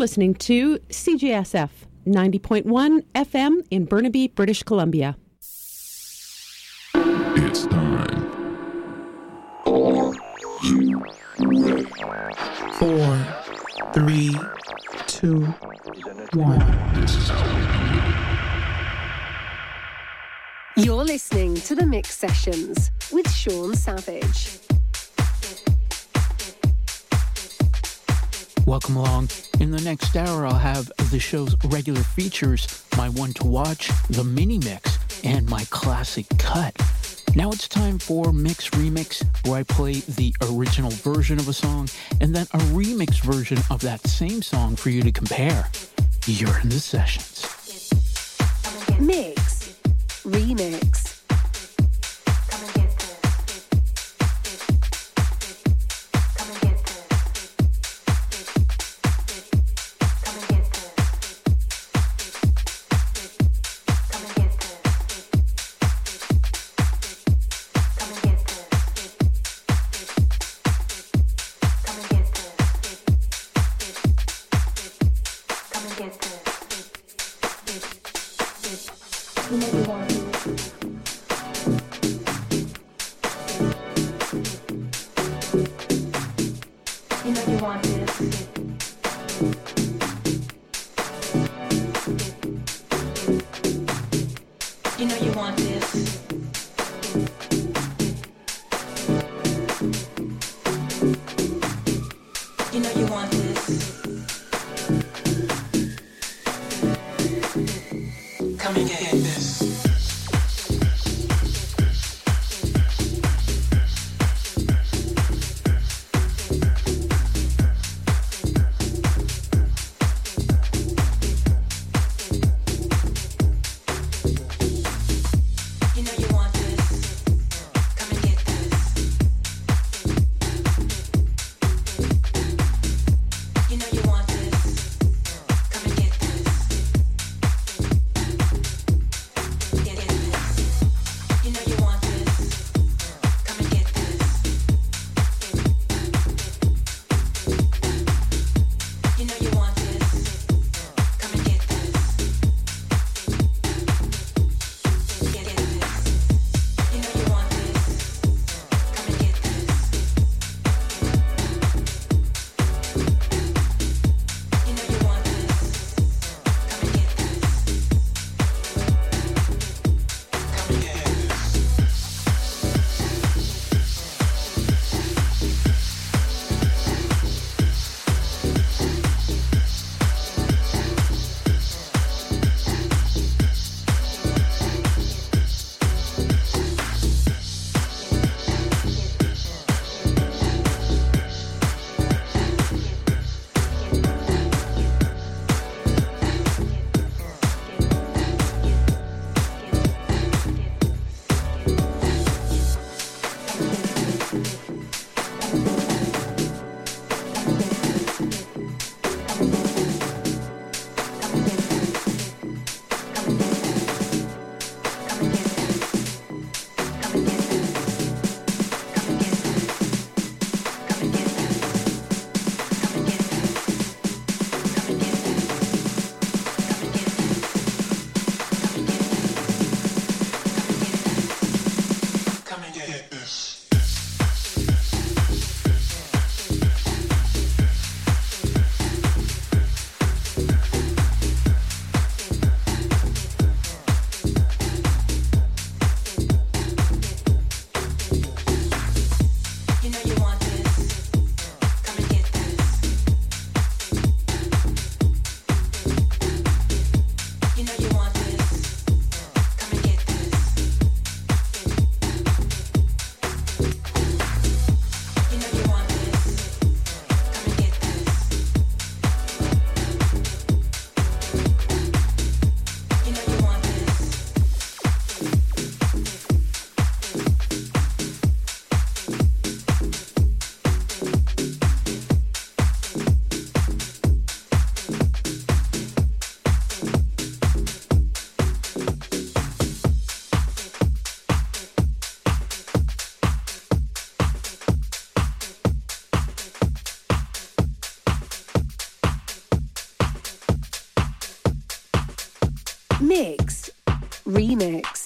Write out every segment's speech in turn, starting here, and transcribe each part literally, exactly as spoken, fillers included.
listening to C J S F ninety point one F M in Burnaby, British Columbia. It's time. Are you ready? Four, three, two, one. This is how we do it. You're listening to The Mix Sessions with Sean Savage. Welcome along. In the next hour, I'll have the show's regular features, my one to watch, the mini mix, and my classic cut. Now it's time for Mix Remix, where I play the original version of a song and then a remix version of that same song for you to compare. You're in the sessions. Mix Remix. Mix Remix.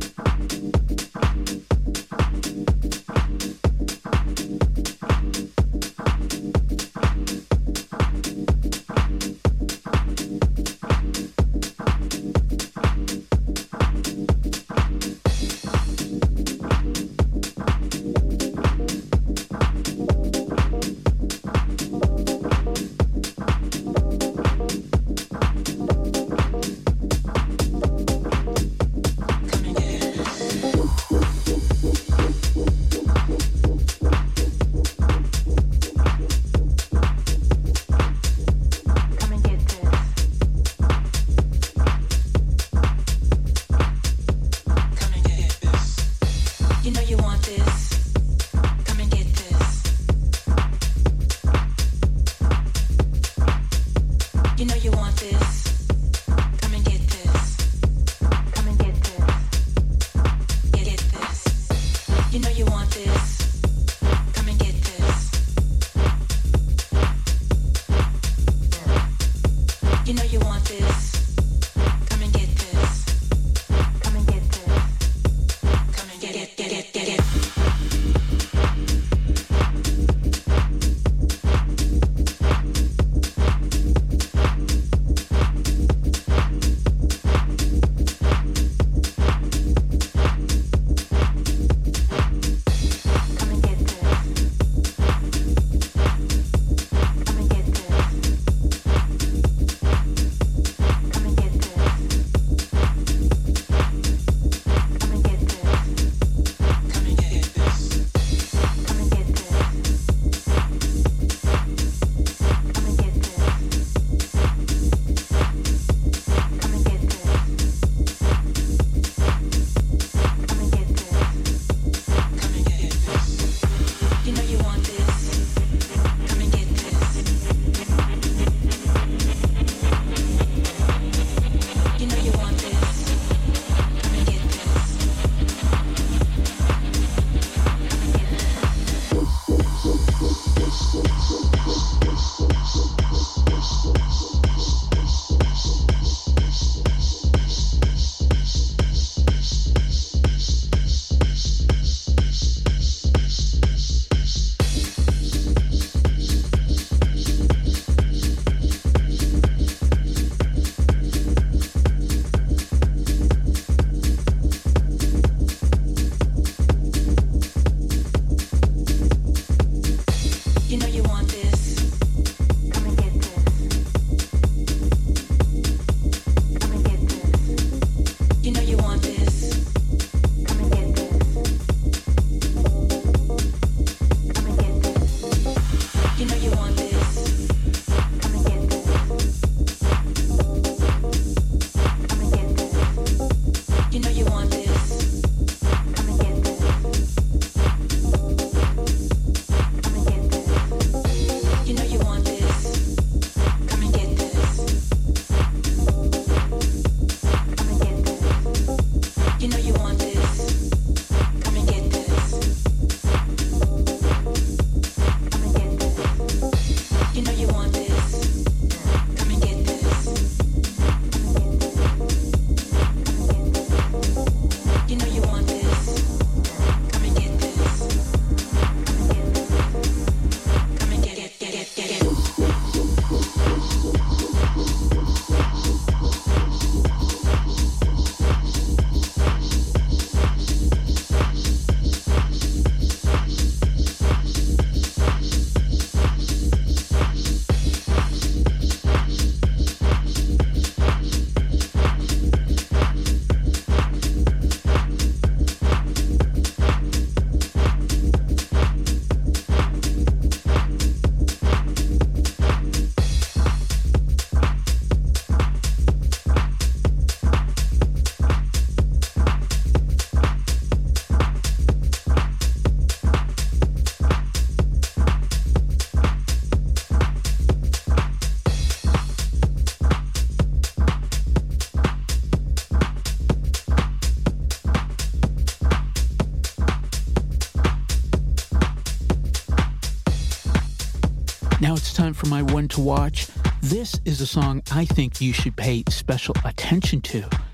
Now it's time for my one to watch. This is a song I think you should pay special attention to.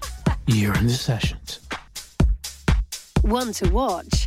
You're in the sessions. One to watch.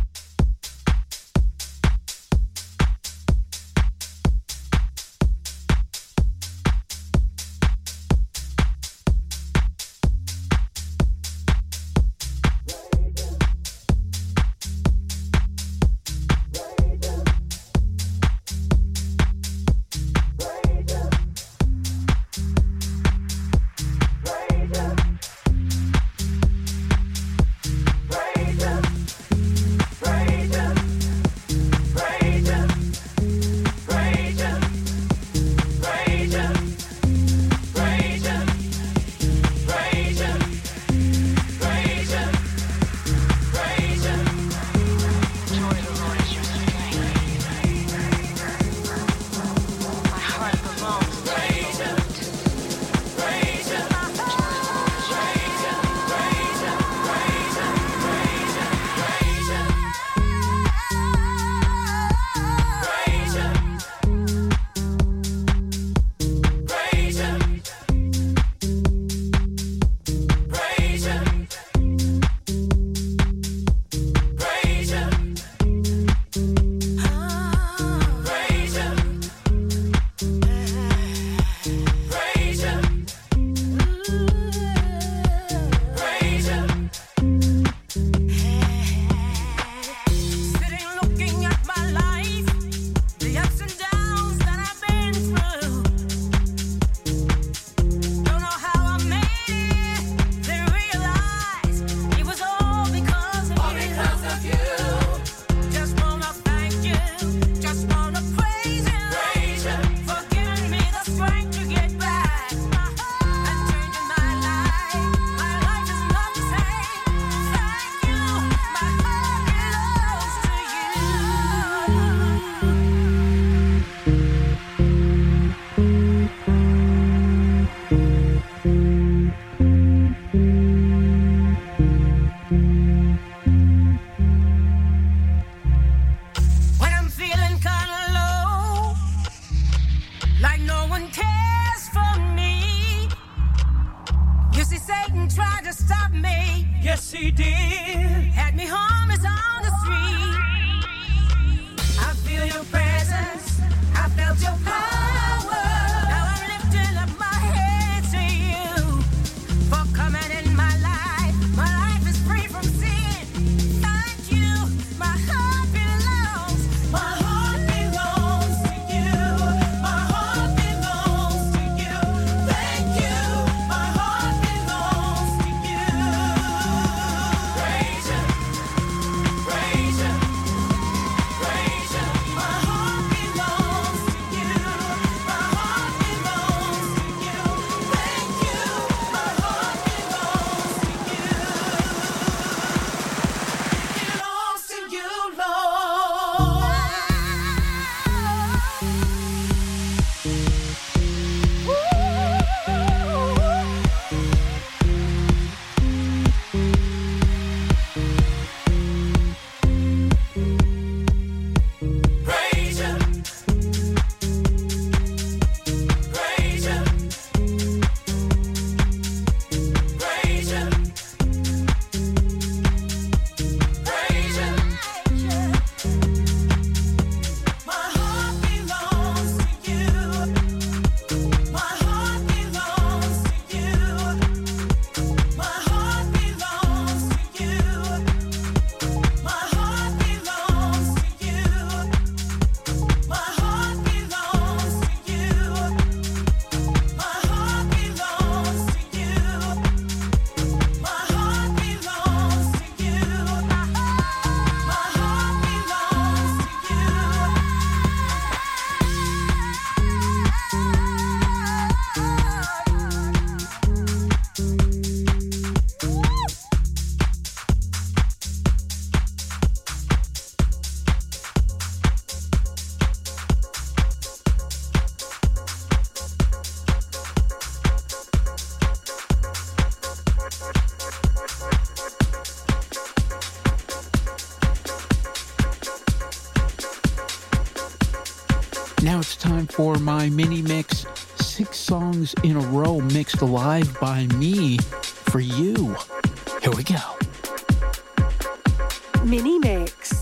Now it's time for my mini mix, six songs in a row mixed live by me for you. Here we go. Mini Mix.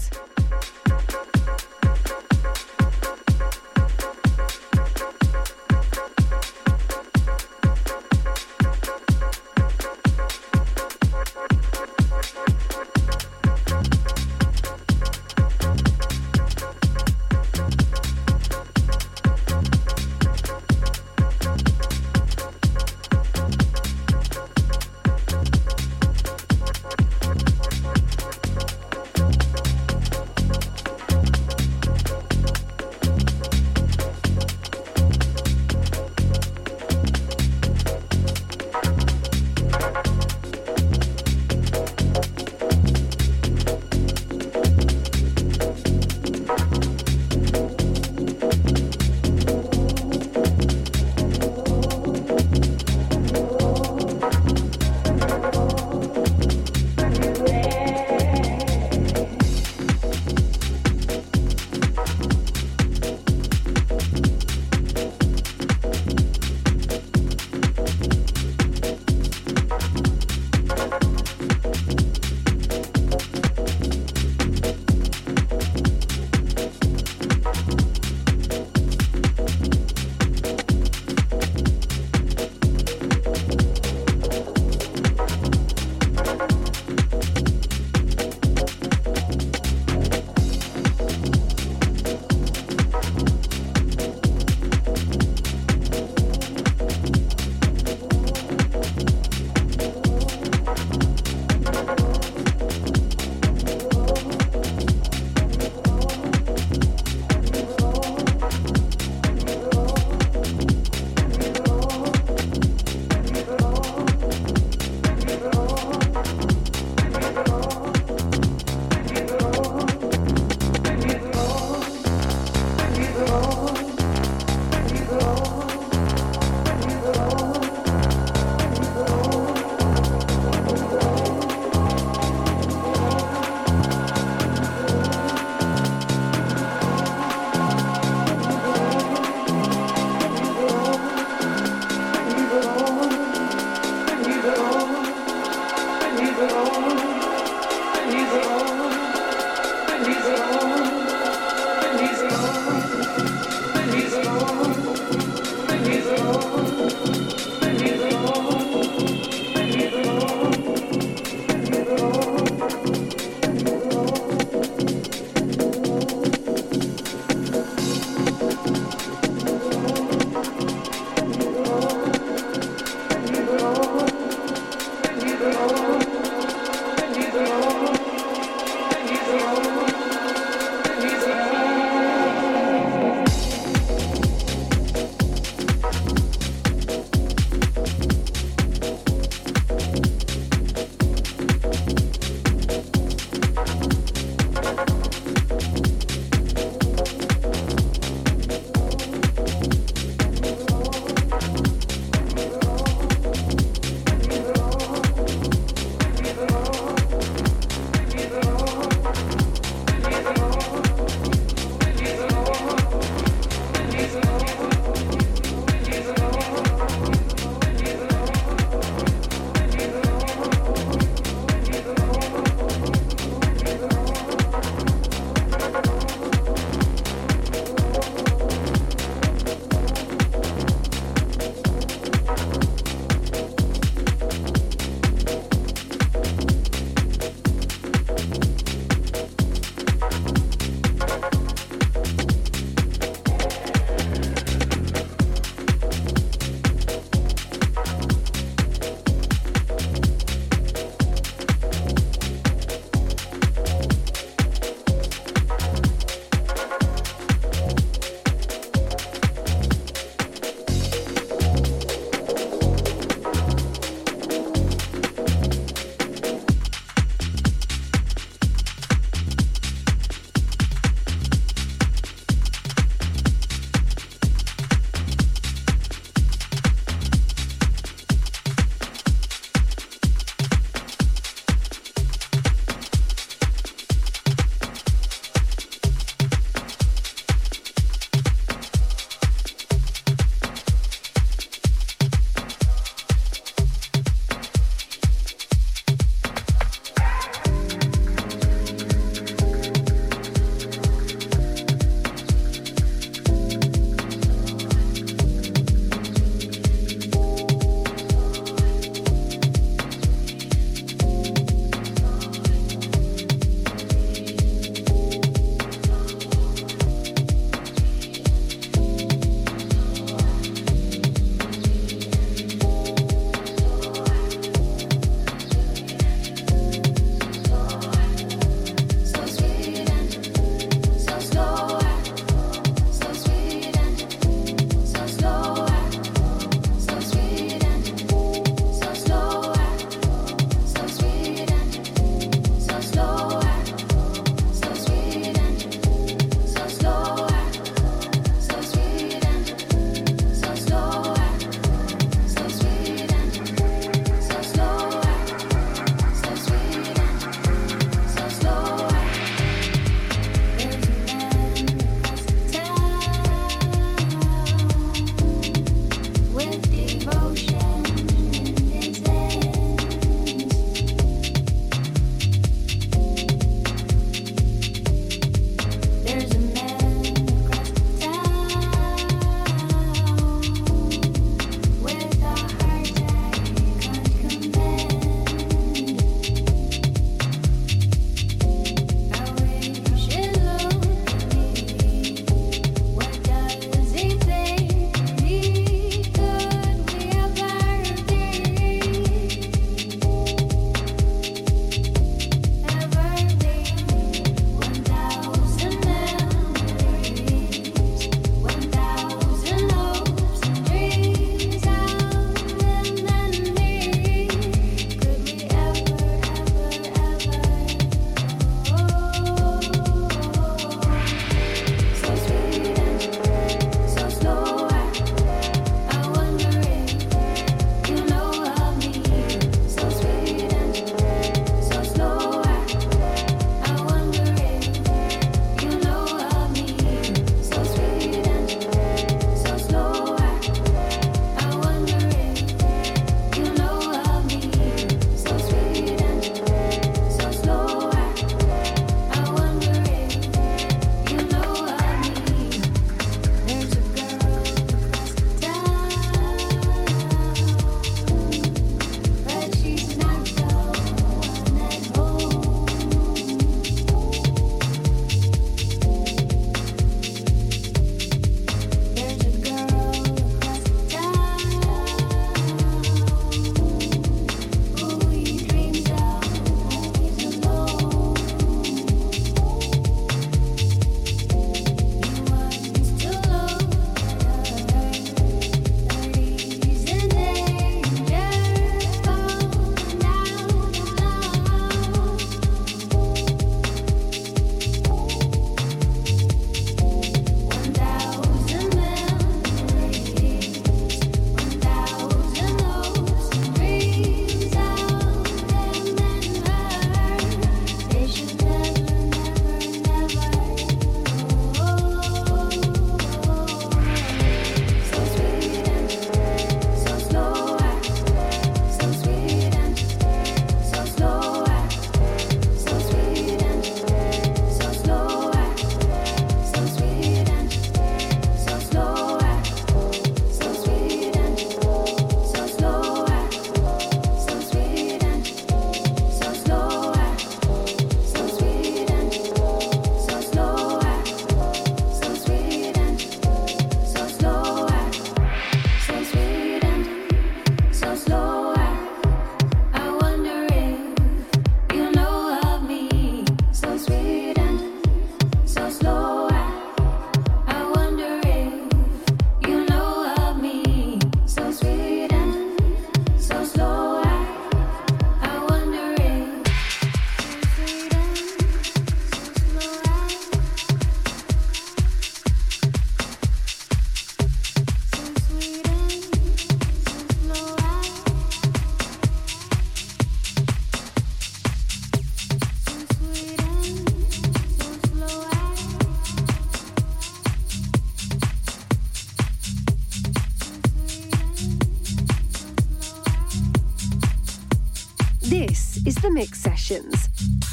This is The Mix Sessions.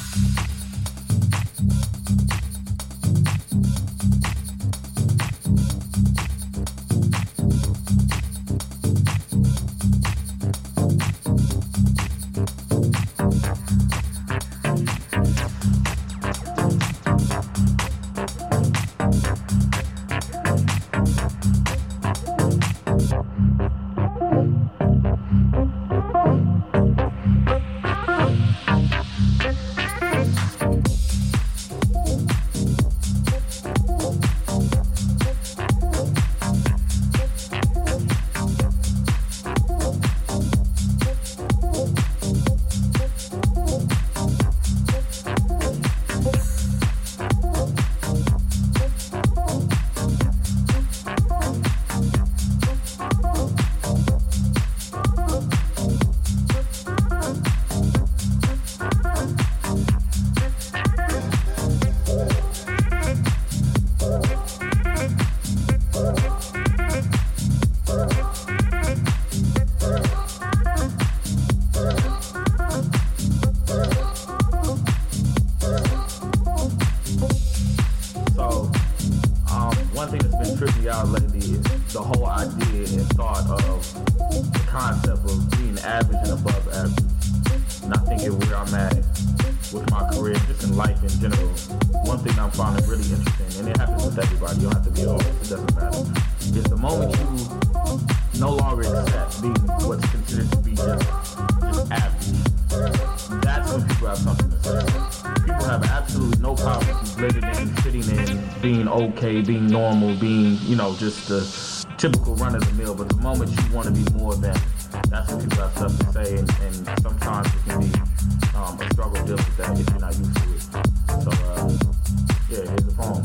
Being normal, being, you know, just the typical run of the mill, but the moment you want to be more than, that's when people have stuff to say, and, and sometimes it can be um, a struggle dealing with that if you're not used to it. So, uh, yeah, here's the poem.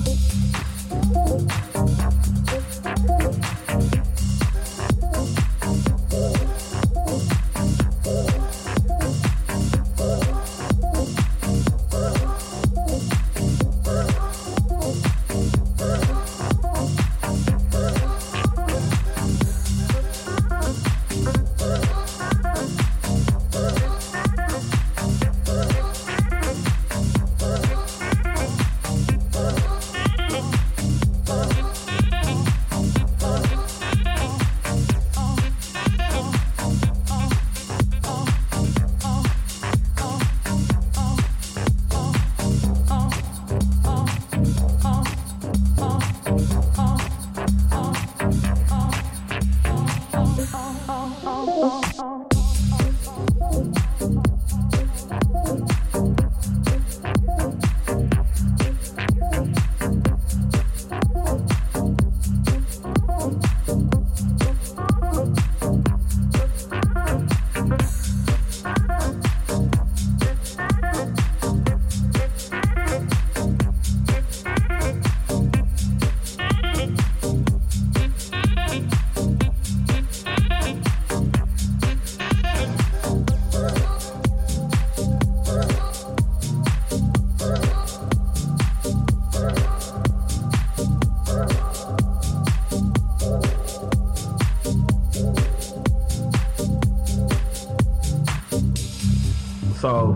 So,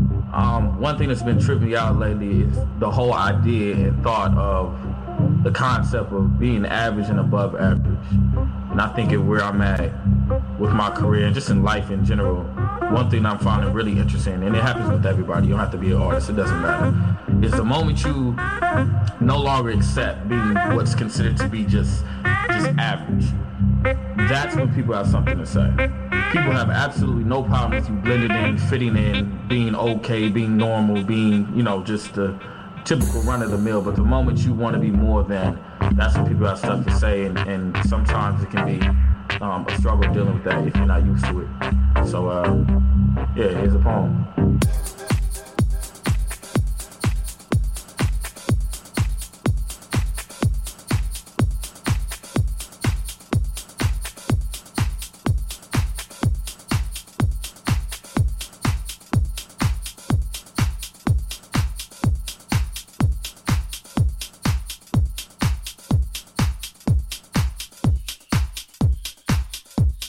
um, one thing that's been tripping me out lately is the whole idea and thought of the concept of being average and above average. And I think it where I'm at with my career and just in life in general, one thing I'm finding really interesting, and it happens with everybody, you don't have to be an artist, it doesn't matter, is the moment you no longer accept being what's considered to be just just average. That's when people have something to say. People have absolutely no problem with you blending in, fitting in, being okay, being normal, being, you know, just the typical run of the mill. But the moment you want to be more than, that's when people have stuff to say, and, and sometimes it can be um, a struggle dealing with that if you're not used to it. So, uh, yeah, here's a poem.